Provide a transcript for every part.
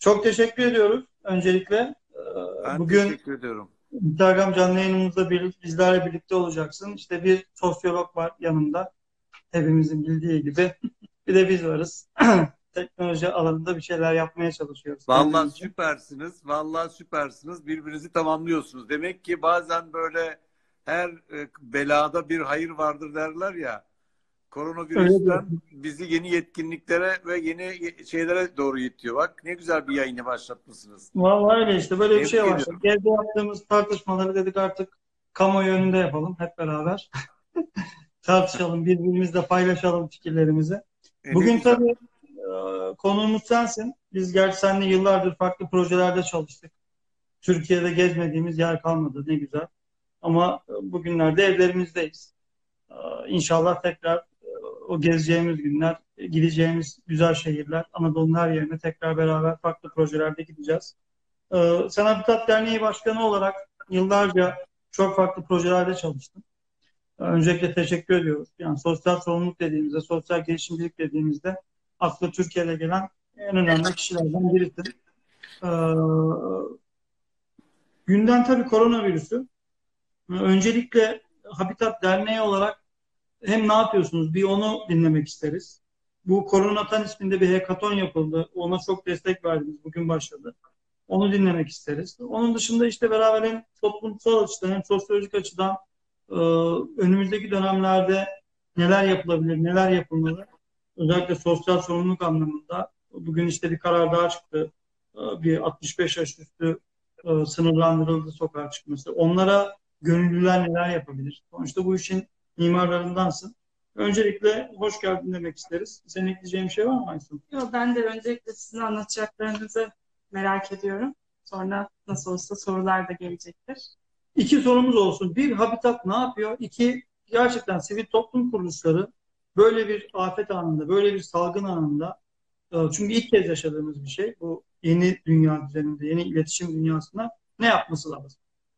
Çok teşekkür ediyoruz öncelikle. Ben Bugün teşekkür ediyorum. Instagram canlı yayınımızda bizlerle birlikte olacaksın. İşte bir sosyolog var yanımda. Hepimizin bildiği gibi. Bir de biz varız. Teknoloji alanında bir şeyler yapmaya çalışıyoruz Vallahi kendimizce. süpersiniz. Vallahi süpersiniz. Birbirinizi tamamlıyorsunuz. Demek ki bazen böyle her belada bir hayır vardır derler ya. Öyle Koronavirüsten diyorsun. bizi yeni yetkinliklere ve yeni şeylere doğru itiyor. Bak ne güzel bir yayını başlatmışsınız. Vallahi öyle işte böyle bir Tebrik şey başladık. ediyorum. Evde yaptığımız tartışmaları dedik artık kamuoyu önünde yapalım hep beraber. Tartışalım, birbirimizle paylaşalım fikirlerimizi. Ne Bugün güzel. tabii konuğumuz sensin. Biz gerçi seninle yıllardır farklı projelerde çalıştık. Türkiye'de gezmediğimiz yer kalmadı. Ne güzel. Ama bugünlerde evlerimizdeyiz. İnşallah tekrar o gezeceğimiz günler, gideceğimiz güzel şehirler, Anadolu'nun her yerine tekrar beraber farklı projelerde gideceğiz. Sen Habitat Derneği Başkanı olarak yıllarca çok farklı projelerde çalıştım. Öncelikle teşekkür ediyoruz. Yani sosyal sorumluluk dediğimizde, sosyal girişimcilik dediğimizde aklı Türkiye'de gelen en önemli kişilerden birisi. Ee, Gündem tabii koronavirüsü. Öncelikle Habitat Derneği olarak hem ne yapıyorsunuz bir onu dinlemek isteriz. Bu Koronatan isminde bir hekaton yapıldı. Ona çok destek verdiniz. Bugün başladı. Onu dinlemek isteriz. Onun dışında işte beraber hem toplumsal açıdan hem sosyolojik açıdan e, önümüzdeki dönemlerde neler yapılabilir, neler yapılmalı. Özellikle sosyal sorumluluk anlamında. Bugün işte bir karar daha çıktı. Bir 65 yaş üstü sınırlandırıldı sokağa çıkması. Onlara gönüllüler neler yapabilir? Sonuçta bu işin mimarlarındansın. Öncelikle hoş geldin demek isteriz. Senin ekleyeceğin bir şey var mı Aysun? Yo, ben de öncelikle sizin anlatacaklarınızı merak ediyorum. Sonra nasıl olsa sorular da gelecektir. İki sorumuz olsun. Bir, Habitat ne yapıyor? İki, gerçekten sivil toplum kuruluşları böyle bir afet anında, böyle bir salgın anında, çünkü ilk kez yaşadığımız bir şey. Bu yeni dünya düzeninde, yeni iletişim dünyasında ne yapması lazım?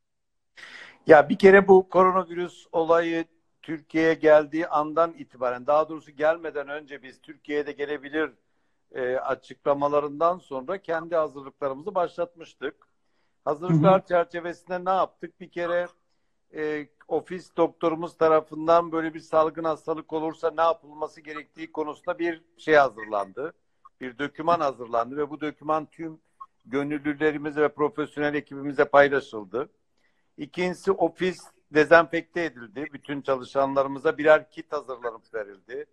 Ya bir kere bu koronavirüs olayı Türkiye'ye geldiği andan itibaren, daha doğrusu gelmeden önce biz Türkiye'de gelebilir açıklamalarından sonra kendi hazırlıklarımızı başlatmıştık. Hı hı. Hazırlıklar çerçevesinde ne yaptık? Bir kere ofis doktorumuz tarafından böyle bir salgın hastalık olursa ne yapılması gerektiği konusunda bir şey hazırlandı. Bir doküman hazırlandı ve bu doküman tüm gönüllülerimize ve profesyonel ekibimize paylaşıldı. İkincisi ofis dezenfekte edildi. Bütün çalışanlarımıza birer kit hazırlanıp verildi.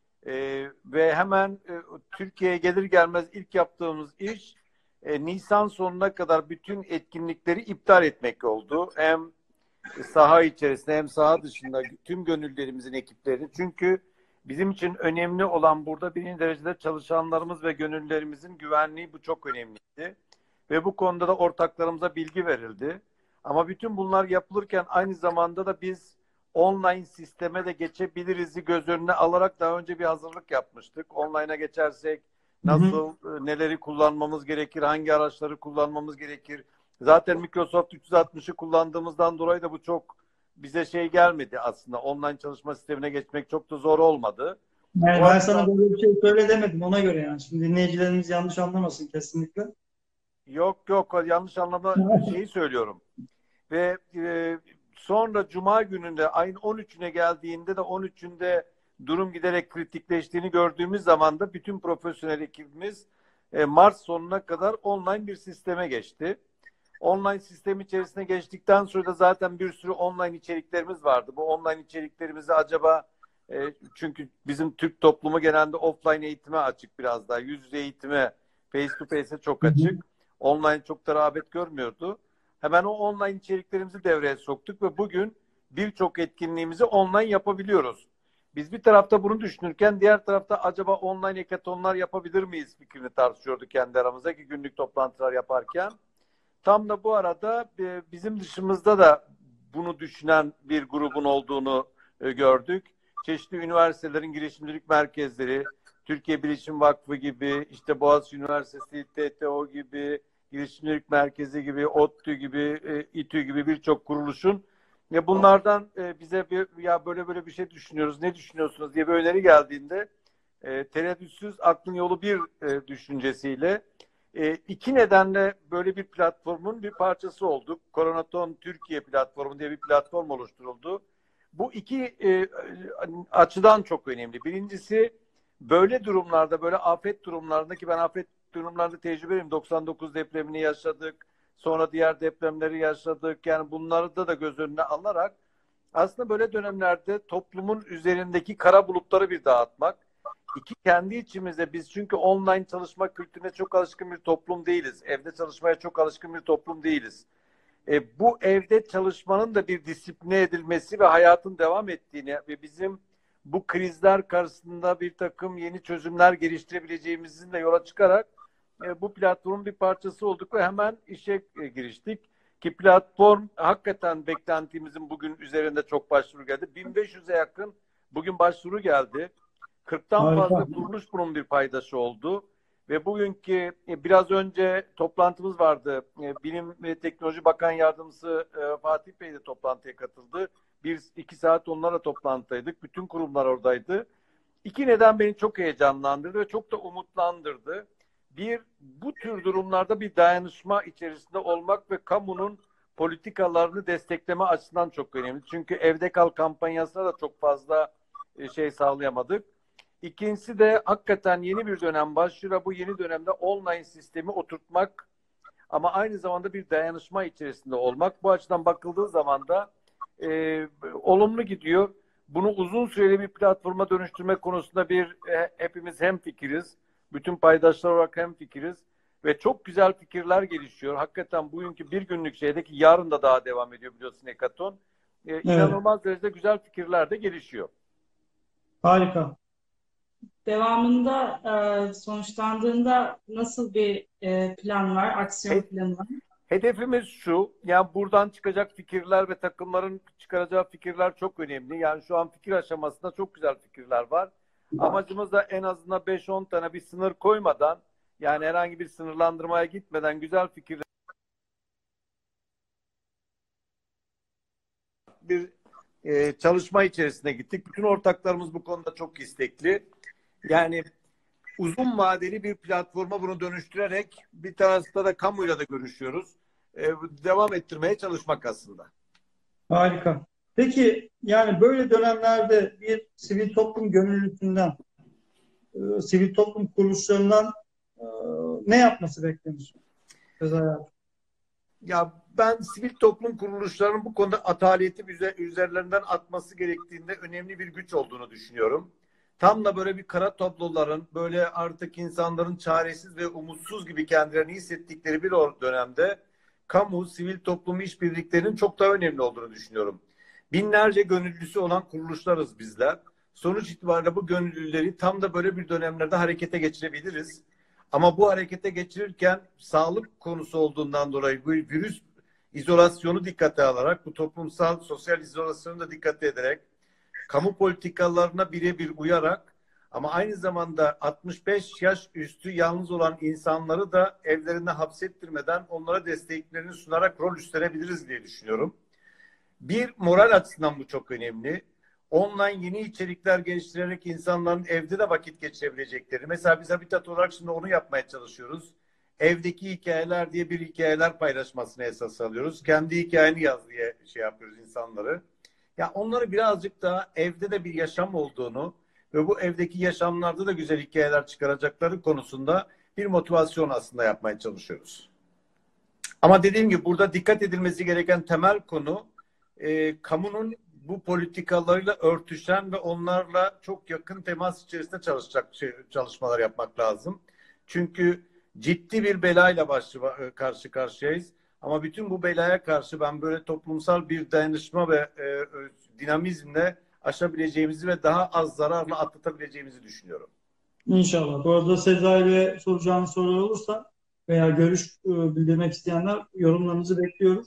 Ve hemen Türkiye'ye gelir gelmez ilk yaptığımız iş Nisan sonuna kadar bütün etkinlikleri iptal etmek oldu. Hem saha içerisinde hem saha dışında tüm gönüllülerimizin ekiplerini. Çünkü bizim için önemli olan burada birinci derecede çalışanlarımız ve gönüllülerimizin güvenliği, bu çok önemliydi. Ve bu konuda da ortaklarımıza bilgi verildi. Ama bütün bunlar yapılırken aynı zamanda da biz online sisteme de geçebiliriz'i göz önüne alarak daha önce bir hazırlık yapmıştık. Online'a geçersek Hı hı. nasıl, neleri kullanmamız gerekir, hangi araçları kullanmamız gerekir. Zaten Microsoft 360'ı kullandığımızdan dolayı da bu çok bize şey gelmedi aslında. Online çalışma sistemine geçmek çok da zor olmadı. Yani Bu ben sana açıdan böyle bir şey söyle demedim ona göre yani. Şimdi dinleyicilerimiz yanlış anlamasın kesinlikle. yok yok, yanlış anlama şeyi söylüyorum. Ve sonra Cuma gününde ayın 13'üne geldiğinde de 13'ünde durum giderek kritikleştiğini gördüğümüz zaman da bütün profesyonel ekibimiz Mart sonuna kadar online bir sisteme geçti. Online sistem içerisine geçtikten sonra da zaten bir sürü online içeriklerimiz vardı. Bu online içeriklerimizi acaba çünkü bizim Türk toplumu genelde offline eğitime açık biraz daha. Yüz yüze eğitime, face to face'e çok Hı hı. açık. Online çok da rağbet görmüyordu. Hemen o online içeriklerimizi devreye soktuk ve bugün birçok etkinliğimizi online yapabiliyoruz. Biz bir tarafta bunu düşünürken diğer tarafta acaba online hackathonlar yapabilir miyiz fikrini tartışıyorduk kendi aramızda ki günlük toplantılar yaparken. Tam da bu arada bizim dışımızda da bunu düşünen bir grubun olduğunu gördük. Çeşitli üniversitelerin girişimcilik merkezleri, Türkiye Bilişim Vakfı gibi, işte Boğaziçi Üniversitesi, TTO gibi, girişimcilik merkezi gibi, ODTÜ gibi, İTÜ gibi birçok kuruluşun bunlardan bize ya böyle böyle bir şey düşünüyoruz, ne düşünüyorsunuz diye bir öneri geldiğinde tereddütsüz aklın yolu bir düşüncesiyle İki nedenle böyle bir platformun bir parçası olduk. Koronaton Türkiye platformu diye bir platform oluşturuldu. Bu iki açıdan çok önemli. Birincisi, böyle durumlarda, böyle afet durumlarında, ki ben afet durumlarında tecrübeliyim. 99 depremini yaşadık. Sonra diğer depremleri yaşadık. Yani bunları da göz önüne alarak aslında böyle dönemlerde toplumun üzerindeki kara bulutları bir dağıtmak. İki, kendi içimizde biz çünkü online çalışma kültürüne çok alışkın bir toplum değiliz. Evde çalışmaya çok alışkın bir toplum değiliz. Bu evde çalışmanın da bir disipline edilmesi ve hayatın devam ettiğini ve bizim bu krizler karşısında bir takım yeni çözümler geliştirebileceğimizin de yola çıkarak bu platformun bir parçası olduk ve hemen işe giriştik. Ki platform hakikaten beklentimizin bugün üzerinde çok başvuru geldi. 1500'e yakın bugün başvuru geldi. 40'tan Harika. fazla kuruluş bunun bir paydaşı oldu. Ve bugünkü biraz önce toplantımız vardı. Bilim ve Teknoloji Bakan Yardımcısı Fatih Bey de toplantıya katıldı. 1-2 saat onlarla toplantıdaydık. Bütün kurumlar oradaydı. İki neden beni çok heyecanlandırdı ve çok da umutlandırdı. Bir, bu tür durumlarda bir dayanışma içerisinde olmak ve kamunun politikalarını destekleme açısından çok önemli. Çünkü evde kal kampanyasına da çok fazla şey sağlayamadık. İkincisi de hakikaten yeni bir dönem başlıyor. Bu yeni dönemde online sistemi oturtmak ama aynı zamanda bir dayanışma içerisinde olmak. Bu açıdan bakıldığı zaman da olumlu gidiyor. Bunu uzun süreli bir platforma dönüştürme konusunda hepimiz hemfikiriz. Bütün paydaşlar olarak hemfikiriz. Ve çok güzel fikirler gelişiyor. Hakikaten bugünkü bir günlük şeydeki yarın da daha devam ediyor biliyorsun Hekaton. Evet. İnanılmaz derecede güzel fikirler de gelişiyor. Harika. Devamında sonuçlandığında nasıl bir plan var, aksiyon planı var? Hedefimiz şu, yani buradan çıkacak fikirler ve takımların çıkaracağı fikirler çok önemli. Yani şu an fikir aşamasında çok güzel fikirler var. Amacımız da en azından 5-10 tane bir sınır koymadan, yani herhangi bir sınırlandırmaya gitmeden güzel fikirler bir çalışma içerisine gittik. Bütün ortaklarımız bu konuda çok istekli. Yani uzun vadeli bir platforma bunu dönüştürerek bir tarafta da kamuyla da görüşüyoruz. Devam ettirmeye çalışmak aslında. Harika. Peki yani böyle dönemlerde bir sivil toplum gönüllüsünden, sivil toplum kuruluşlarından e, ne yapması beklenir? Sezai abi. Ya ben sivil toplum kuruluşlarının bu konuda ataliyeti üzerlerinden atması gerektiğinde önemli bir güç olduğunu düşünüyorum. Tam da böyle bir kara tabloların, böyle artık insanların çaresiz ve umutsuz gibi kendilerini hissettikleri bir dönemde kamu, sivil toplum işbirliklerinin çok daha önemli olduğunu düşünüyorum. Binlerce gönüllüsü olan kuruluşlarız bizler. Sonuç itibariyle bu gönüllüleri tam da böyle bir dönemlerde harekete geçirebiliriz. Ama bu harekete geçirirken sağlık konusu olduğundan dolayı bu virüs izolasyonu dikkate alarak, bu toplumsal sosyal izolasyonu da dikkate ederek, kamu politikalarına birebir uyarak ama aynı zamanda 65 yaş üstü yalnız olan insanları da evlerinde hapsettirmeden onlara desteklerini sunarak rol üstlenebiliriz diye düşünüyorum. Bir, moral açısından bu çok önemli. Online yeni içerikler geliştirerek insanların evde de vakit geçirebilecekleri. Mesela biz Habitat olarak şimdi onu yapmaya çalışıyoruz. Evdeki hikayeler diye bir hikayeler paylaşmasını esas alıyoruz. Kendi hikayeni yaz diye şey yapıyoruz insanları. Ya onları birazcık daha evde de bir yaşam olduğunu ve bu evdeki yaşamlarda da güzel hikayeler çıkaracakları konusunda bir motivasyon aslında yapmaya çalışıyoruz. Ama dediğim gibi burada dikkat edilmesi gereken temel konu kamunun bu politikalarıyla örtüşen ve onlarla çok yakın temas içerisinde çalışmalar yapmak lazım. Çünkü ciddi bir belayla karşı karşıyayız. Ama bütün bu belaya karşı ben böyle toplumsal bir dayanışma ve dinamizmle aşabileceğimizi ve daha az zararla atlatabileceğimizi düşünüyorum. İnşallah. Bu arada Sezai'ye soracağınız sorular olursa veya görüş bildirmek isteyenler yorumlarınızı bekliyoruz.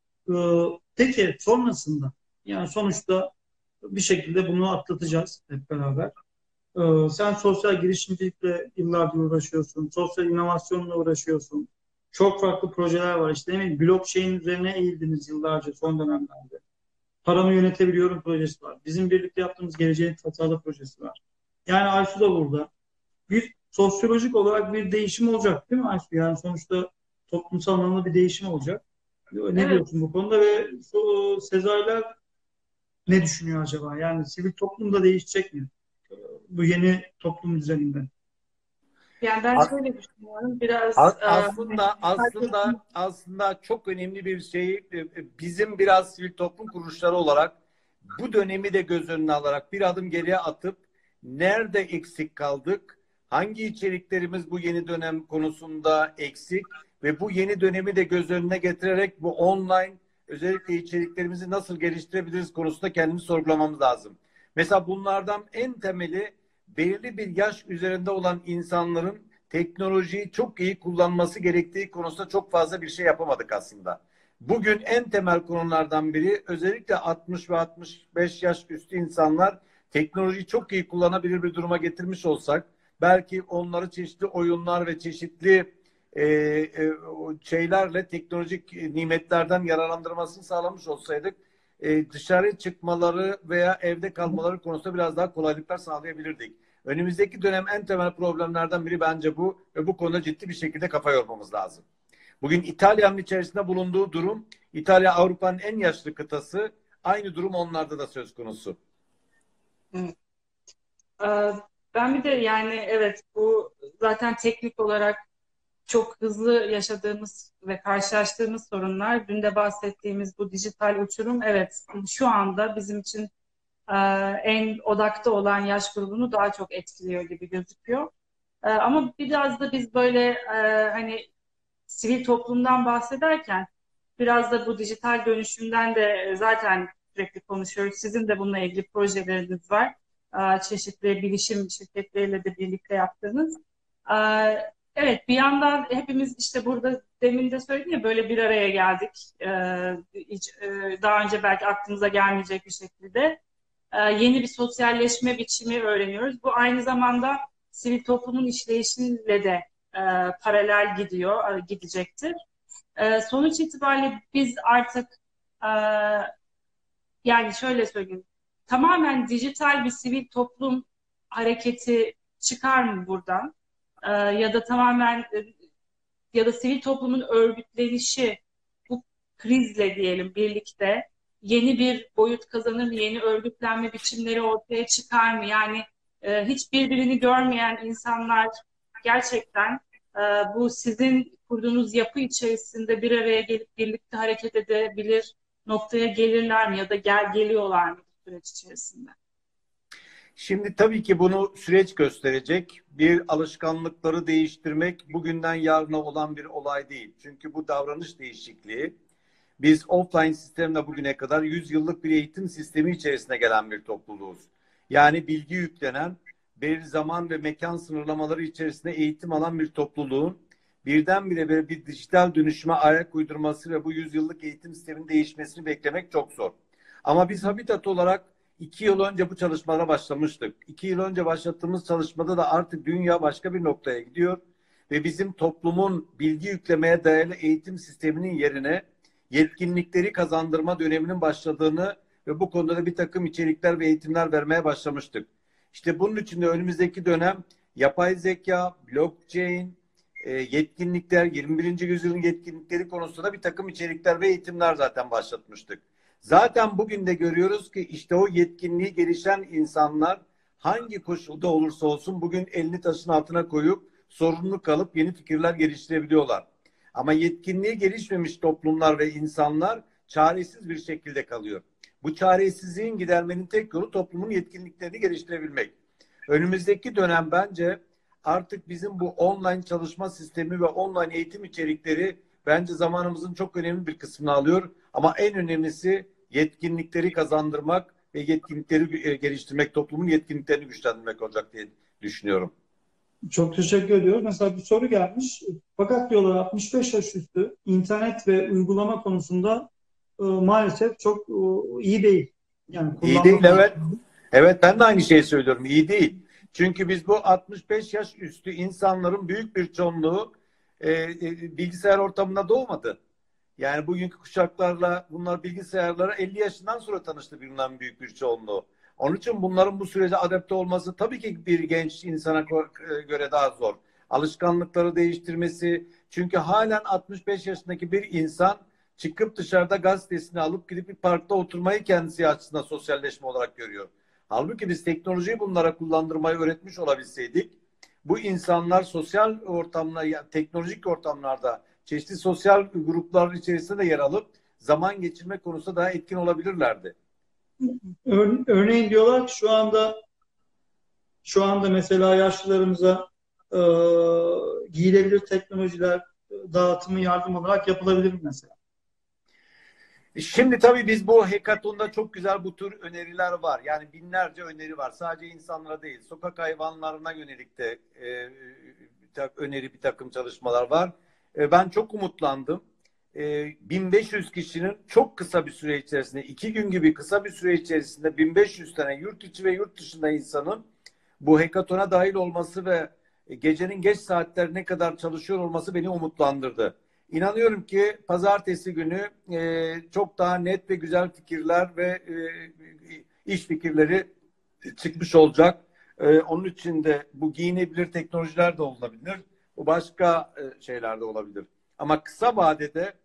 Peki sonrasında yani sonuçta bir şekilde bunu atlatacağız hep beraber. Sen sosyal girişimcilikle yıllardır uğraşıyorsun. Sosyal inovasyonla uğraşıyorsun. Çok farklı projeler var. İşte demin blockchain üzerine eğildiniz yıllarca son dönemlerde. Paramı yönetebiliyorum projesi var. Bizim birlikte yaptığımız geleceğin tasarlı projesi var. Yani Aysu da burada. Bir sosyolojik olarak bir değişim olacak değil mi Ayşe? Yani sonuçta toplumsal anlamda bir değişim olacak. Ne Evet, diyorsun bu konuda ve Sezai'ler ne düşünüyor acaba? Yani sivil toplum da değişecek mi? Bu yeni toplum düzeninde. yani ben A- şöyle düşünüyorum. Biraz hani herkes aslında çok önemli bir şey, bizim biraz sivil toplum kuruluşları olarak bu dönemi de göz önüne alarak bir adım geriye atıp nerede eksik kaldık, hangi içeriklerimiz bu yeni dönem konusunda eksik ve bu yeni dönemi de göz önüne getirerek bu online özellikle içeriklerimizi nasıl geliştirebiliriz konusunda kendimizi sorgulamamız lazım. Mesela bunlardan en temeli belirli bir yaş üzerinde olan insanların teknolojiyi çok iyi kullanması gerektiği konusunda çok fazla bir şey yapamadık aslında. Bugün en temel konulardan biri özellikle 60 ve 65 yaş üstü insanlar teknolojiyi çok iyi kullanabilir bir duruma getirmiş olsak belki onları çeşitli oyunlar ve çeşitli şeylerle teknolojik nimetlerden yararlandırmasını sağlamış olsaydık dışarı çıkmaları veya evde kalmaları konusunda biraz daha kolaylıklar sağlayabilirdik. Önümüzdeki dönem en temel problemlerden biri bence bu ve bu konuda ciddi bir şekilde kafa yormamız lazım. Bugün İtalya'nın içerisinde bulunduğu durum, İtalya Avrupa'nın en yaşlı kıtası, aynı durum onlarda da söz konusu. evet. Ee, Ben bir de yani evet bu zaten teknik olarak çok hızlı yaşadığımız ve karşılaştığımız sorunlar. Dün de bahsettiğimiz bu dijital uçurum evet şu anda bizim için e, en odakta olan yaş grubunu daha çok etkiliyor gibi gözüküyor. Ama biraz da biz böyle hani sivil toplumdan bahsederken biraz da bu dijital dönüşümden de zaten sürekli konuşuyoruz. Sizin de bununla ilgili projeleriniz var. Çeşitli bilişim şirketleriyle de birlikte yaptığınız. Evet, bir yandan hepimiz işte burada demin de söyledim ya böyle bir araya geldik. Hiç daha önce belki aklımıza gelmeyecek bir şekilde. Yeni bir sosyalleşme biçimi öğreniyoruz. Bu aynı zamanda sivil toplumun işleyişiyle de paralel gidiyor, gidecektir. Sonuç itibariyle biz artık e, yani şöyle söyleyeyim, tamamen dijital bir sivil toplum hareketi çıkar mı buradan? Ya da tamamen ya da sivil toplumun örgütlenişi bu krizle diyelim birlikte yeni bir boyut kazanır mı? Yeni örgütlenme biçimleri ortaya çıkar mı? Yani hiç birbirini görmeyen insanlar gerçekten e, bu sizin kurduğunuz yapı içerisinde bir araya gelip birlikte hareket edebilir noktaya gelirler mi? Ya da geliyorlar mı bu süreç içerisinde? Şimdi tabii ki bunu süreç gösterecek. Bir alışkanlıkları değiştirmek bugünden yarına olan bir olay değil. Çünkü bu davranış değişikliği biz offline sistemle bugüne kadar 100 yıllık bir eğitim sistemi içerisine gelen bir topluluğuz. Yani bilgi yüklenen, bir zaman ve mekan sınırlamaları içerisinde eğitim alan bir topluluğun birdenbire bir dijital dönüşüme ayak uydurması ve bu 100 yıllık eğitim sisteminin değişmesini beklemek çok zor. Ama biz Habitat olarak 2 yıl önce bu çalışmalara başlamıştık. 2 yıl önce başlattığımız çalışmada da artık dünya başka bir noktaya gidiyor ve bizim toplumun bilgi yüklemeye dayalı eğitim sisteminin yerine yetkinlikleri kazandırma döneminin başladığını ve bu konuda da bir takım içerikler ve eğitimler vermeye başlamıştık. İşte bunun için de önümüzdeki dönem yapay zeka, blockchain, yetkinlikler, 21. yüzyılın yetkinlikleri konusunda bir takım içerikler ve eğitimler zaten başlatmıştık. Zaten bugün de görüyoruz ki işte o yetkinliği gelişen insanlar hangi koşulda olursa olsun bugün elini taşın altına koyup sorumluluk alıp yeni fikirler geliştirebiliyorlar. Ama yetkinliği gelişmemiş toplumlar ve insanlar çaresiz bir şekilde kalıyor. Bu çaresizliğin gidermenin tek yolu toplumun yetkinliklerini geliştirebilmek. Önümüzdeki dönem bence artık bizim bu online çalışma sistemi ve online eğitim içerikleri bence zamanımızın çok önemli bir kısmını alıyor. Ama en önemlisi yetkinlikleri kazandırmak ve yetkinlikleri geliştirmek, toplumun yetkinliklerini güçlendirmek olacak diye düşünüyorum. Çok teşekkür ediyoruz. Mesela bir soru gelmiş. Fakat diyorlar 65 yaş üstü internet ve uygulama konusunda maalesef çok iyi değil. Yani İyi kullanma değil, evet. konusunda. Evet, ben de aynı şeyi söylüyorum. İyi değil. Çünkü biz bu 65 yaş üstü insanların büyük bir çoğunluğu bilgisayar ortamında doğmadı. Yani bugünkü kuşaklarla bunlar bilgisayarlara 50 yaşından sonra tanıştı bunların büyük bir çoğunluğu. Onun için bunların bu sürece adapte olması tabii ki bir genç insana göre daha zor. Alışkanlıkları değiştirmesi. Çünkü halen 65 yaşındaki bir insan çıkıp dışarıda gazetesini alıp gidip bir parkta oturmayı kendisi açısından sosyalleşme olarak görüyor. Halbuki biz teknolojiyi bunlara kullandırmayı öğretmiş olabilseydik, bu insanlar sosyal ortamda, yani teknolojik ortamlarda çeşitli sosyal gruplar içerisinde de yer alıp zaman geçirme konusunda daha etkin olabilirlerdi. Örneğin diyorlar ki şu anda mesela yaşlılarımıza e, giyilebilir teknolojiler dağıtımı yardım olarak yapılabilir mesela. Şimdi tabii biz bu hackathon'da çok güzel bu tür öneriler var. Yani binlerce öneri var. Sadece insanlara değil, sokak hayvanlarına yönelik de bir takım çalışmalar var. Ben çok umutlandım. 1500 kişinin çok kısa bir süre içerisinde, 2 gün gibi kısa bir süre içerisinde 1500 tane yurt içi ve yurt dışında insanın bu hackathon'a dahil olması ve gecenin geç saatlerine kadar çalışıyor olması beni umutlandırdı. İnanıyorum ki pazartesi günü çok daha net ve güzel fikirler ve iş fikirleri çıkmış olacak. Onun için de bu giyinebilir teknolojiler de olabilir. Bu başka şeyler de olabilir. Ama kısa vadede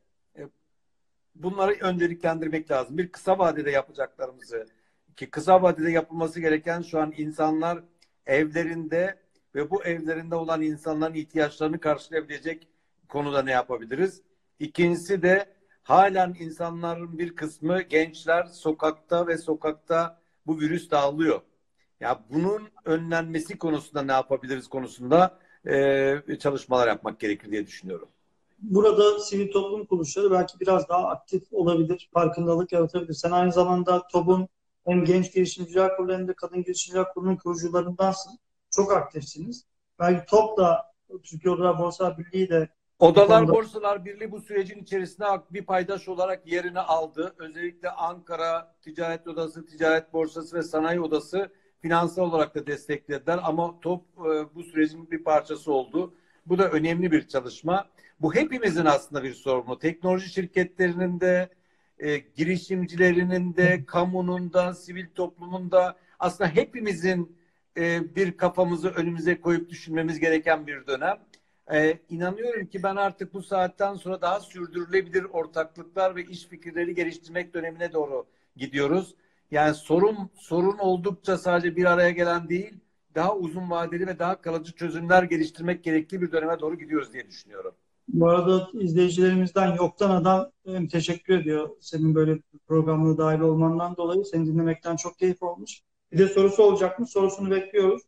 bunları önceliklendirmek lazım. Bir kısa vadede yapacaklarımızı, ki kısa vadede yapılması gereken şu an insanlar evlerinde ve bu evlerinde olan insanların ihtiyaçlarını karşılayabilecek konuda ne yapabiliriz? İkincisi de halen insanların bir kısmı gençler sokakta ve sokakta bu virüs dağılıyor. Ya bunun önlenmesi konusunda ne yapabiliriz konusunda çalışmalar yapmak gerekir diye düşünüyorum. Burada sivil toplum kuruluşları belki biraz daha aktif olabilir, farkındalık yaratabilir. Sen aynı zamanda TOB'un hem Genç Girişimciler Kurulu hem de Kadın Girişimciler Kurulu'nun kurucularındansın. Çok aktifsiniz. Belki TOB da, Türkiye Odalar Borsa Birliği de bu Odalar konuda... Borsalar Birliği bu sürecin içerisinde bir paydaş olarak yerini aldı. Özellikle Ankara Ticaret Odası, Ticaret Borsası ve Sanayi Odası finansal olarak da desteklediler. Ama TOB bu sürecin bir parçası oldu. Bu da önemli bir çalışma. Bu hepimizin aslında bir sorunu. Teknoloji şirketlerinin de, girişimcilerinin de, kamunun da, sivil toplumun da aslında hepimizin bir kafamızı önümüze koyup düşünmemiz gereken bir dönem. İnanıyorum ki ben artık bu saatten sonra daha sürdürülebilir ortaklıklar ve iş fikirleri geliştirmek dönemine doğru gidiyoruz. Yani sorun oldukça sadece bir araya gelen değil, daha uzun vadeli ve daha kalıcı çözümler geliştirmek gerektiği bir döneme doğru gidiyoruz diye düşünüyorum. Bu arada izleyicilerimizden Yoktan Adam teşekkür ediyor. Senin böyle bir programına dahil olmandan dolayı seni dinlemekten çok keyif olmuş. Bir de sorusu olacak mı? Sorusunu bekliyoruz.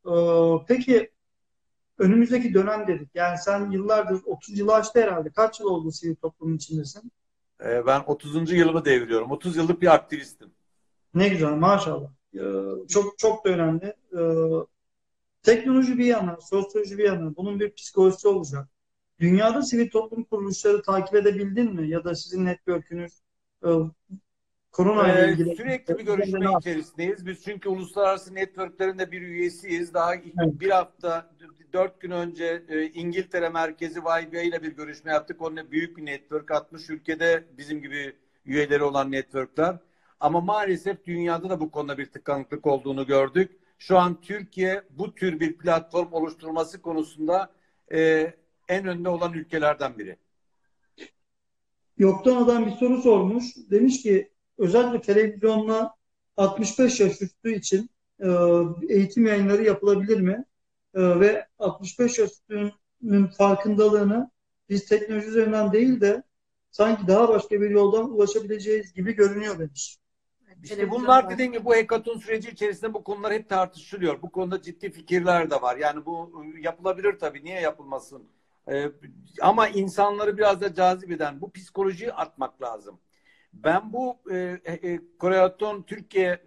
Peki önümüzdeki dönem dedik. Yani sen yıllardır 30 yılı aştı herhalde. Kaç yıl oldu sivil toplumun içindesin? Ben 30. yılımı deviriyorum. 30 yıllık bir aktivistim. Ne güzel maşallah. Çok çok da önemli. Teknoloji bir yana, sosyoloji bir yana bunun bir psikolojisi olacak. Dünyada sivil toplum kuruluşları takip edebildin mi? Ya da sizin network'ünüz e, korona ile ilgili Sürekli bir ne görüşme yaptı? içerisindeyiz. Biz çünkü uluslararası networklerin de bir üyesiyiz. Daha Evet. bir hafta, 4 gün önce İngiltere merkezi YBA ile bir görüşme yaptık. Onunla büyük bir network, 60 ülkede bizim gibi üyeleri olan networkler. Ama maalesef dünyada da bu konuda bir tıkanıklık olduğunu gördük. Şu an Türkiye bu tür bir platform oluşturması konusunda en önde olan ülkelerden biri. Yoktan adam bir soru sormuş. Demiş ki özellikle televizyonla 65 yaş üstü için eğitim yayınları yapılabilir mi? Ve 65 yaş üstünün farkındalığını biz teknoloji üzerinden değil de sanki daha başka bir yoldan ulaşabileceğiz gibi görünüyor demiş. İşte bunlar dediğim gibi bu hackathon süreci içerisinde bu konular hep tartışılıyor. Bu konuda ciddi fikirler de var. Yani bu yapılabilir tabii. Niye yapılmasın? Ama insanları biraz da cazip eden bu psikolojiyi atmak lazım. Ben bu Koreaton Türkiye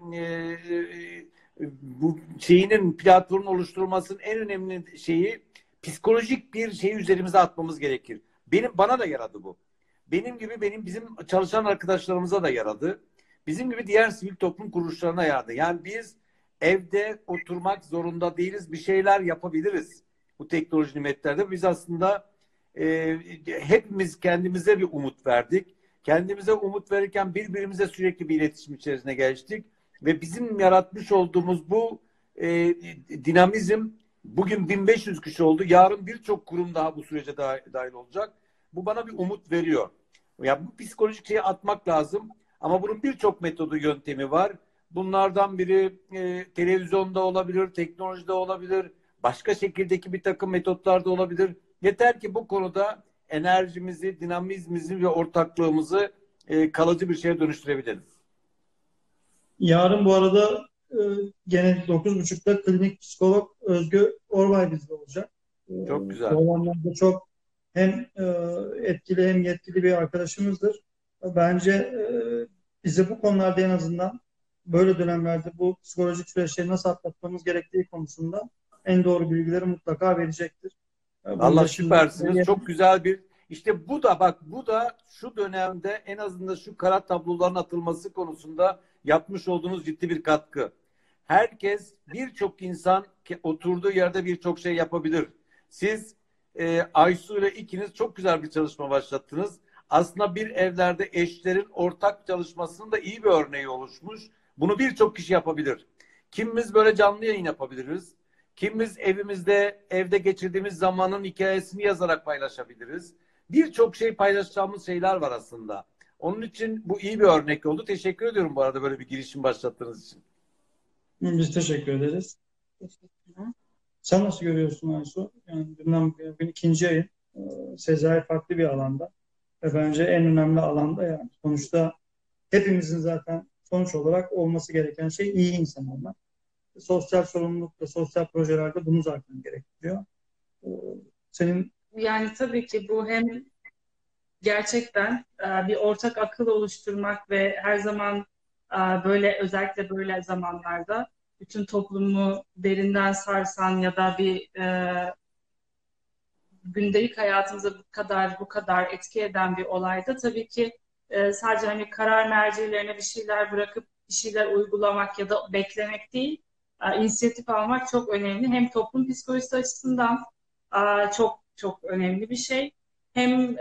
bu şeyinin platformun oluşturulmasının en önemli şeyi psikolojik bir şeyi üzerimize atmamız gerekir. Bana da yaradı bu. Bizim çalışan arkadaşlarımıza da yaradı. Bizim gibi diğer sivil toplum kuruluşlarına yaradı. Yani biz evde oturmak zorunda değiliz. Bir şeyler yapabiliriz. Bu teknoloji nimetlerde. Biz aslında hepimiz kendimize bir umut verdik. Kendimize umut verirken birbirimize sürekli bir iletişim içerisine geçtik. ve bizim yaratmış olduğumuz bu dinamizm bugün 1500 kişi oldu. Yarın birçok kurum daha bu sürece dahil olacak. Bu bana bir umut veriyor. Ya bu psikolojik şeyi atmak lazım. Ama bunun birçok metodu, yöntemi var. Bunlardan biri televizyonda olabilir, teknolojide olabilir, başka şekildeki bir takım metotlarda olabilir. Yeter ki bu konuda enerjimizi, dinamizmimizi ve ortaklığımızı kalıcı bir şeye dönüştürebilelim. Yarın bu arada gene 9.30'da klinik psikolog Özgü Orbay bizde olacak. Çok güzel. Bu anlamda çok hem etkili hem yetkili bir arkadaşımızdır. Bence bize bu konularda en azından böyle dönemlerde bu psikolojik süreçleri nasıl atlatmamız gerektiği konusunda en doğru bilgileri mutlaka verecektir. Bunun Allah dışında süpersiniz. Çok güzel bir işte bu da bak bu da şu dönemde en azından şu kara tabloların atılması konusunda yapmış olduğunuz ciddi bir katkı. Herkes birçok insan oturduğu yerde birçok şey yapabilir. Siz Aysu ile ikiniz çok güzel bir çalışma başlattınız. Aslında bir evlerde eşlerin ortak çalışmasının da iyi bir örneği oluşmuş. Bunu birçok kişi yapabilir. Kimimiz böyle canlı yayın yapabiliriz. Kimimiz evde geçirdiğimiz zamanın hikayesini yazarak paylaşabiliriz. Birçok şey paylaşacağımız şeyler var aslında. Onun için bu iyi bir örnek oldu. Teşekkür ediyorum bu arada böyle bir girişim başlattığınız için. biz teşekkür ederiz. Teşekkürler. Sen nasıl görüyorsun Aysu? Yani bugün ikinci ayın. Sezai farklı bir alanda. Ve bence en önemli alanda yani. Sonuçta hepimizin zaten sonuç olarak olması gereken şey iyi insan olmak. Sosyal sorumluluk ve sosyal projelerde bunu zaten gerektiriyor. Ee, Senin Yani tabii ki bu hem gerçekten bir ortak akıl oluşturmak ve her zaman böyle özellikle böyle zamanlarda bütün toplumu derinden sarsan ya da bir gündelik hayatımıza bu kadar etki eden bir olayda tabii ki sadece hani karar mercilerine bir şeyler bırakıp bir şeyler uygulamak ya da beklemek değil, inisiyatif almak çok önemli. Hem toplum psikolojisi açısından çok çok önemli bir şey. Hem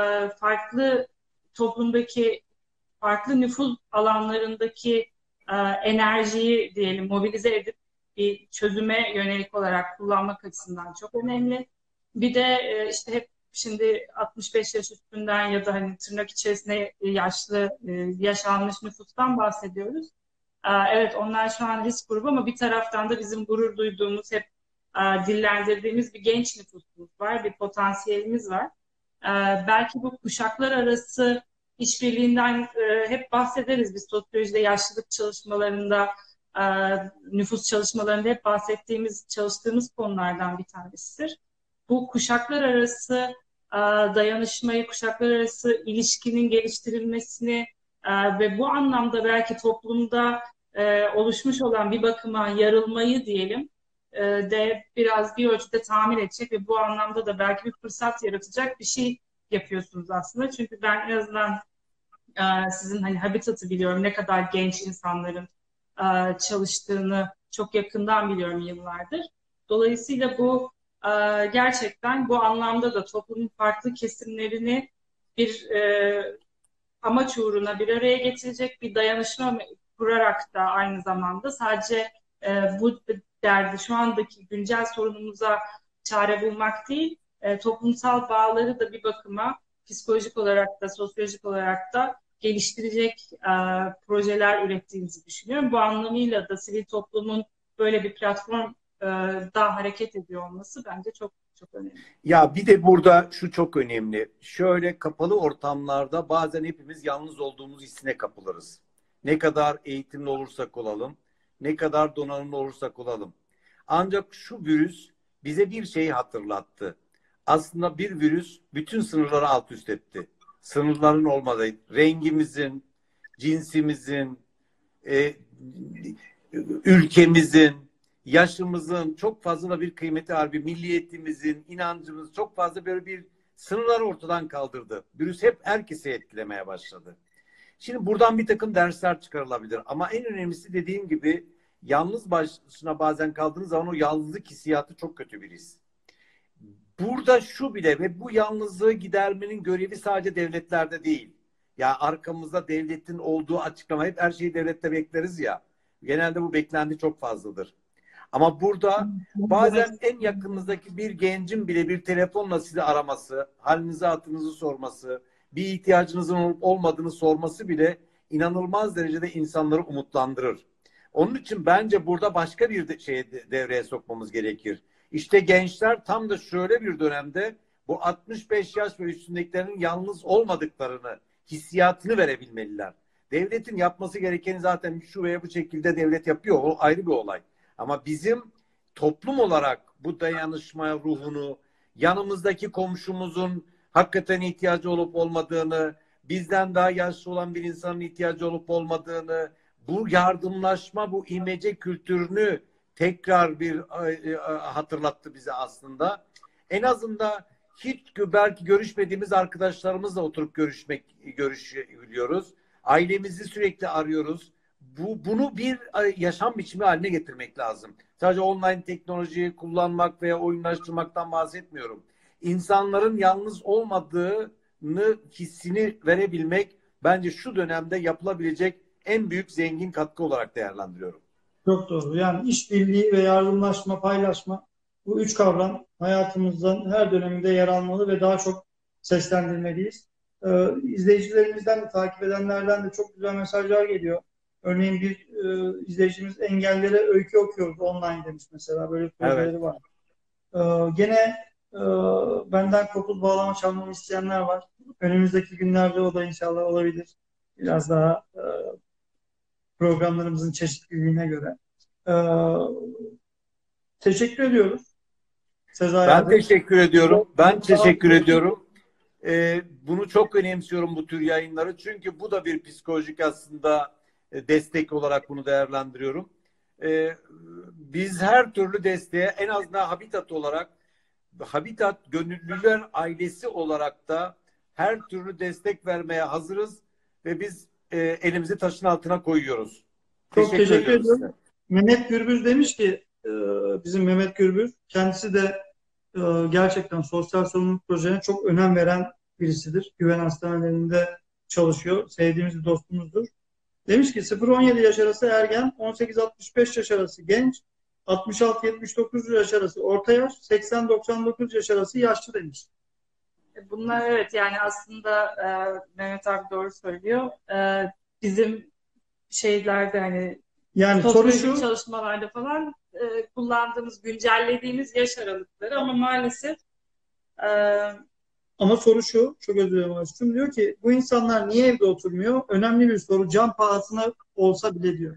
farklı toplumdaki farklı nüfuz alanlarındaki enerjiyi diyelim mobilize edip bir çözüme yönelik olarak kullanmak açısından çok önemli. Bir de işte hep şimdi 65 yaş üstünden ya da hani tırnak içerisinde yaşlı, yaş almış nüfustan bahsediyoruz. Evet onlar şu an risk grubu ama bir taraftan da bizim gurur duyduğumuz hep dillendirdiğimiz bir genç nüfusumuz var, bir potansiyelimiz var. Belki bu kuşaklar arası işbirliğinden hep bahsederiz. Biz sosyolojide yaşlılık çalışmalarında, e, nüfus çalışmalarında hep çalıştığımız konulardan bir tanesidir. Bu kuşaklar arası dayanışmayı, kuşaklar arası ilişkinin geliştirilmesini ve bu anlamda belki toplumda oluşmuş olan bir bakıma yarılmayı diyelim de biraz bir ölçüde tamir edecek ve bu anlamda da belki bir fırsat yaratacak bir şey yapıyorsunuz aslında. Çünkü ben en azından sizin hani habitatı biliyorum, ne kadar genç insanların çalıştığını çok yakından biliyorum yıllardır. Dolayısıyla bu gerçekten bu anlamda da toplumun farklı kesimlerini bir amaç uğruna bir araya getirecek bir dayanışma kurarak da aynı zamanda sadece bu derdi şu andaki güncel sorunumuza çare bulmak değil, toplumsal bağları da bir bakıma psikolojik olarak da sosyolojik olarak da geliştirecek projeler ürettiğimizi düşünüyorum. Bu anlamıyla da sivil toplumun böyle bir platform daha hareket ediyor olması bence çok çok önemli. Ya bir de burada şu çok önemli. Şöyle kapalı ortamlarda bazen hepimiz yalnız olduğumuz hissine kapılırız. Ne kadar eğitimli olursak olalım, ne kadar donanımlı olursak olalım. Ancak şu virüs bize bir şeyi hatırlattı. Aslında bir virüs bütün sınırları alt üst etti. Sınırların olmadığı, rengimizin, cinsimizin, e, ülkemizin, yaşımızın çok fazla da bir kıymeti var. Bir milliyetimizin, inancımız çok fazla böyle bir sınırları ortadan kaldırdı. Virüs hep herkesi etkilemeye başladı. Şimdi buradan bir takım dersler çıkarılabilir. Ama en önemlisi dediğim gibi yalnız başına bazen kaldığınız zaman o yalnızlık hissiyatı çok kötü bir his. Burada şu bile ve bu yalnızlığı gidermenin görevi sadece devletlerde değil. Ya arkamızda devletin olduğu açıklama hep her şeyi devlette bekleriz ya. Genelde bu beklenti çok fazladır. Ama burada bazen en yakınınızdaki bir gencin bile bir telefonla sizi araması, halinizi hatırınızı sorması, bir ihtiyacınızın olup olmadığını sorması bile inanılmaz derecede insanları umutlandırır. Onun için bence burada başka bir devreye sokmamız gerekir. İşte gençler tam da şöyle bir dönemde bu 65 yaş ve üstündekilerin yalnız olmadıklarını, hissiyatını verebilmeliler. Devletin yapması gerekeni zaten şu veya bu şekilde devlet yapıyor. O ayrı bir olay. Ama bizim toplum olarak bu dayanışma ruhunu, yanımızdaki komşumuzun hakikaten ihtiyacı olup olmadığını, bizden daha yaşlı olan bir insanın ihtiyacı olup olmadığını, bu yardımlaşma, bu imece kültürünü tekrar bir hatırlattı bize aslında. En azından hiç belki görüşmediğimiz arkadaşlarımızla oturup görüşüyoruz. Ailemizi sürekli arıyoruz. Bunu bir yaşam biçimi haline getirmek lazım. Sadece online teknolojiyi kullanmak veya oyunlaştırmaktan bahsetmiyorum. İnsanların yalnız olmadığını hissini verebilmek bence şu dönemde yapılabilecek en büyük zengin katkı olarak değerlendiriyorum. Çok doğru. Yani işbirliği ve yardımlaşma, paylaşma, bu üç kavram hayatımızdan her döneminde yer almalı ve daha çok seslendirmeliyiz. İzleyicilerimizden de, takip edenlerden de çok güzel mesajlar geliyor. Örneğin bir izleyicimiz engellere öykü okuyoruz online demiş mesela. Böyle projeleri Evet. var. Gene benden kopuz bağlama çalmamı isteyenler var. Önümüzdeki günlerde o da inşallah olabilir. Biraz daha programlarımızın çeşitliliğine göre. Ee, teşekkür ediyoruz Sezai Ben abi. teşekkür ediyorum. Ben teşekkür ediyorum. Bunu çok önemsiyorum, bu tür yayınları. Çünkü bu da bir psikolojik aslında destek olarak bunu değerlendiriyorum. Biz her türlü desteğe en azından Habitat olarak, Habitat Gönüllüler ailesi olarak da her türlü destek vermeye hazırız ve biz elimizi taşın altına koyuyoruz. Çok teşekkür ediyoruz ediyorum. size. Mehmet Gürbüz demiş ki bizim Mehmet Gürbüz kendisi de gerçekten sosyal sorumluluk projelerine çok önem veren birisidir. Güven hastanelerinde çalışıyor. Sevdiğimiz bir dostumuzdur. Demiş ki 0-17 yaş arası ergen, 18-65 yaş arası genç, 66-79 yaş arası orta yaş, 80-99 yaş arası yaşlı demiş. Bunlar evet, yani aslında Mehmet abi doğru söylüyor. Bizim şeylerde hani Yani soru sosyolojik şu, çalışmalarda falan kullandığımız, güncellediğimiz yaş aralıkları, ama maalesef e, ama soru şu, çok özür dilerim Aşkım, diyor ki bu insanlar niye evde oturmuyor? Önemli bir soru, can pahasına olsa bile diyor.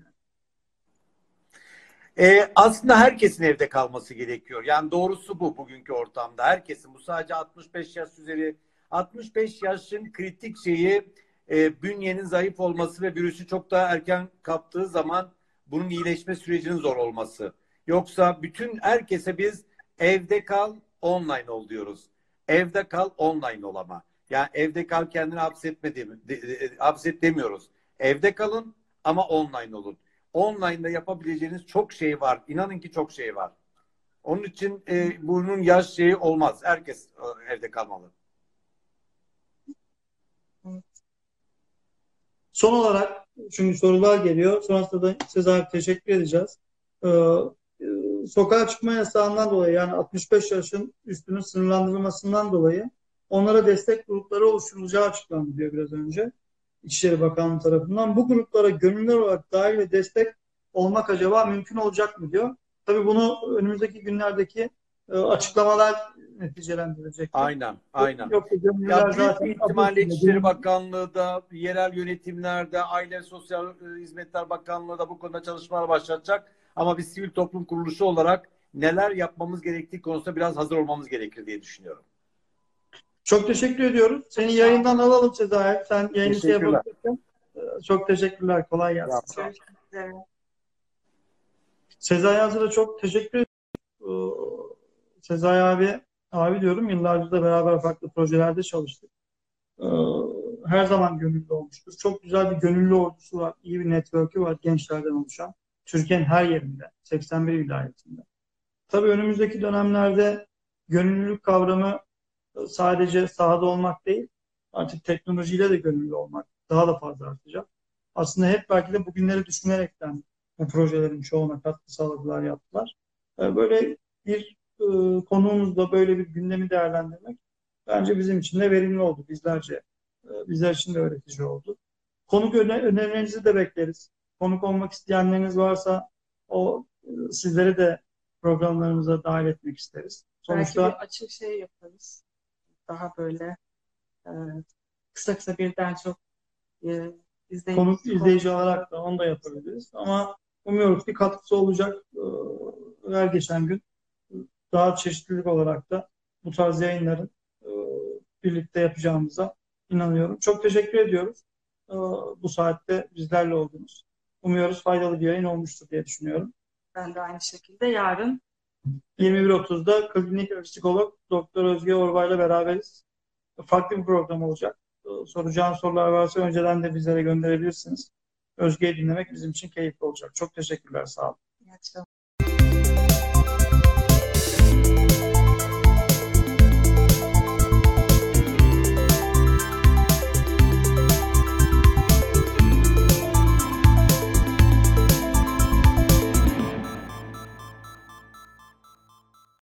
Aslında herkesin evde kalması gerekiyor. Yani doğrusu bu bugünkü ortamda. Herkesin, bu sadece 65 yaş üzeri, 65 yaşın kritik şeyi bünyenin zayıf olması ve virüsü çok daha erken kaptığı zaman bunun iyileşme sürecinin zor olması. Yoksa bütün herkese biz evde kal, online ol diyoruz. Evde kal, online ol ama. Yani evde kal, kendini hapset demiyoruz. Evde kalın ama online olun. Online'da yapabileceğiniz çok şey var. İnanın ki çok şey var. Onun için bunun yaş şeyi olmaz. Herkes evde kalmalı. Son olarak, çünkü sorular geliyor. Sonrasında da size teşekkür edeceğiz. Sokağa çıkma yasağından dolayı, yani 65 yaşın üstünün sınırlandırılmasından dolayı onlara destek grupları oluşturulacağı açıklandı diyor biraz önce. İçişleri Bakanlığı tarafından. Bu gruplara gönüllüler olarak dahil ve destek olmak acaba mümkün olacak mı diyor. Tabii bunu önümüzdeki günlerdeki açıklamalar neticelendirecek. Aynen, aynen. Yoksa gönüllüler Ya büyük zaten bir ihtimalle İçişleri Bakanlığı da, yerel yönetimlerde, Aile Sosyal Hizmetler Bakanlığı da bu konuda çalışmalar başlatacak. Ama biz sivil toplum kuruluşu olarak neler yapmamız gerektiği konusunda biraz hazır olmamız gerekir diye düşünüyorum. Çok teşekkür ediyoruz. Seni yayından alalım Sezai. Sen yayını şey Teşekkürler. yapabilirsin. Çok teşekkürler. Kolay gelsin. görüşmek üzere. Sezai Hazır'a çok teşekkür ediyorum. Sezai abi diyorum. Yıllarca da beraber farklı projelerde çalıştık. Her zaman gönüllü olmuştur. Çok güzel bir gönüllü ordusu var. İyi bir network'ü var gençlerden oluşan. Türkiye'nin her yerinde. 81 vilayetinde. Tabii önümüzdeki dönemlerde gönüllülük kavramı sadece sahada olmak değil, artık teknolojiyle de gönüllü olmak daha da fazla artacak. Aslında hep belki de bugünleri düşünerekten bu projelerin çoğuna katkı sağladılar, yaptılar. Böyle bir konuğumuzda böyle bir gündemi değerlendirmek bence bizim için de verimli oldu. Bizler için de öğretici oldu. Konuk önerilerinizi de bekleriz. Konuk olmak isteyenleriniz varsa sizleri de programlarımıza dahil etmek isteriz. Belki Sonuçta bir açık şey yaparız. Daha böyle e, kısa kısa birden çok e, izleyici alarak da onu da yapabiliriz. Ama umuyoruz ki katkısı olacak. Her geçen gün daha çeşitlilik olarak da bu tarz yayınların birlikte yapacağımıza inanıyorum. Çok teşekkür ediyoruz. Bu saatte bizlerle oldunuz. Umuyoruz faydalı bir yayın olmuştur diye düşünüyorum. Ben de aynı şekilde yarın 21.30'da klinik psikolog Doktor Özge Orbay'la beraberiz. Farklı bir program olacak. Soracağınız sorular varsa önceden de bizlere gönderebilirsiniz. Özge'yi dinlemek bizim için keyifli olacak. Çok teşekkürler. Sağ olun. iyi akşamlar.